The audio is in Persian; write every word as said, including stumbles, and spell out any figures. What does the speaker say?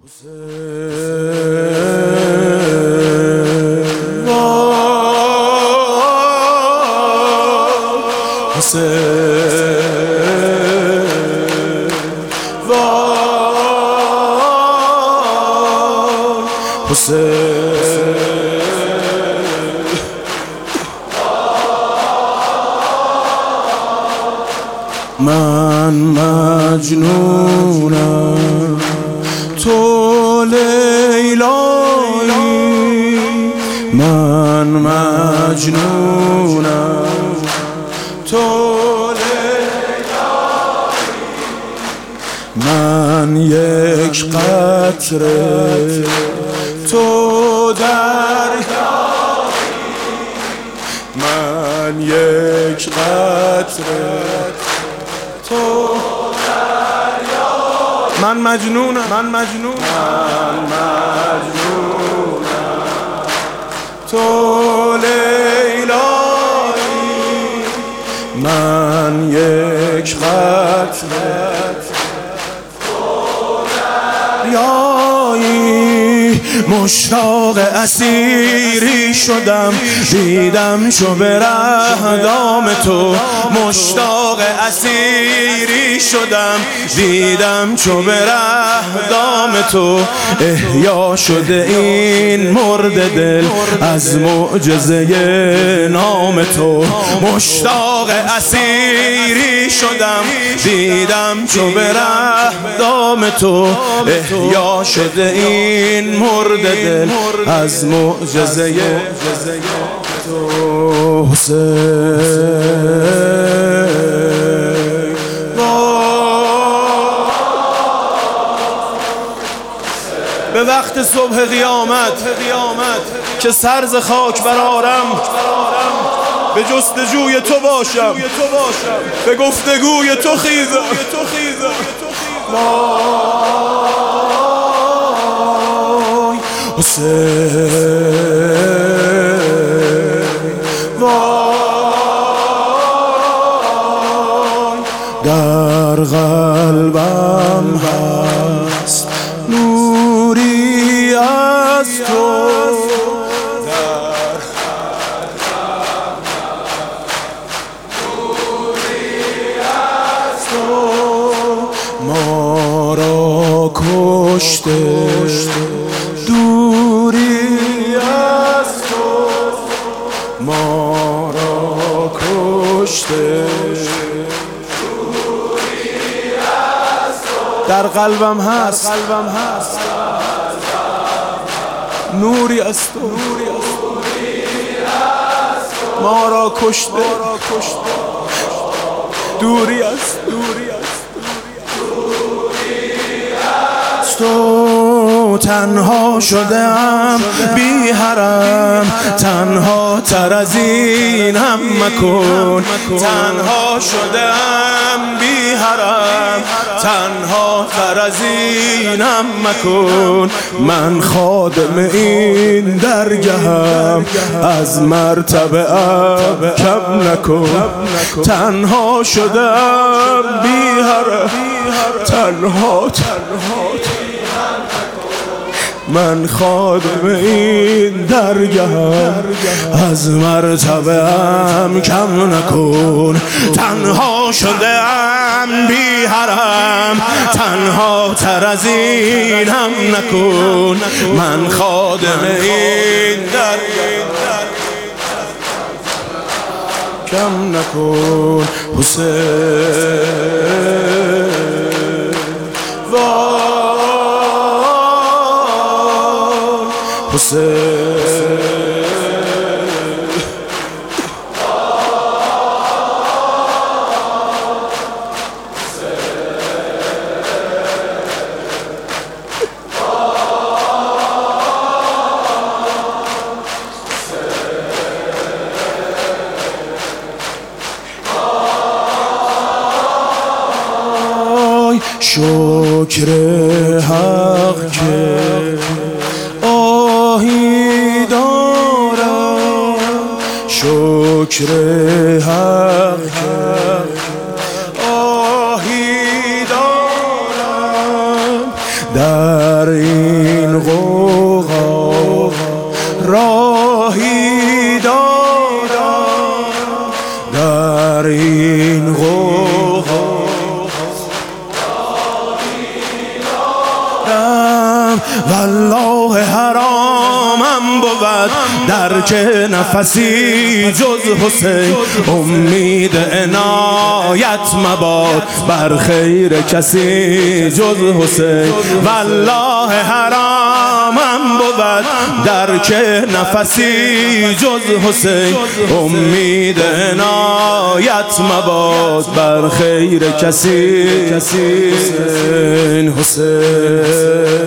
من مجنونم تو لیلایی، من مجنونم تو لیلایی، من یک قطره تو دریایی، من یک قطره تو دریایی، من مجنونم من مجنونم من مجنونم تو لیلایی، من یک قطره تو دریایی، مشتاق اسیری شدم دیدم چو به ره دام تو، مشتاق اسیری شدم دیدم چو به ره دام تو، احیا شده این مرد دل از معجزه نام تو، مشتاق اسیری شدم دیدم چو به ره دام تو، احیا شده این مرد دل از معجزه تو. حسین به وقت صبح قیامت که سر ز خاک برآرم، به جستجوی تو باشم به گفتگوی تو خیزم، حسین وای، در قلبم هست نوری از تو، در قلبم نوری از تو، ما را کشته دوری از تو، ما را کشته دوری از تو، در قلبم هست نوری از تو، ما را کشته دوری از تو، تنها شدم بی حرم، تنها تر از اینم مکن، تنها شدم بی حرم، تنها تر از اینم مکن، من خادم این درگهم از مرتبه ام کم نکن، تنها شدم بی حرم، تنها تنها من خادم این درگهم از مرتبه ام کم نکن، تنها شدم بی حرم، تنها تر از اینم نکن، من خادم این درگهم کم نکن. حسین حسین شکر حق که آهی دارم، شکر حق که آهی دارم، در در این غوغا راهی دارم، در این غوغا راهی دارم. والله حرامم بود در چه نفسی جز حسین، امید عنایت مباد بر خیر کسی جز حسین. والله حرامم بود در چه نفسی جز حسین، امید عنایت مباد بر خیر کسی. حسین حسین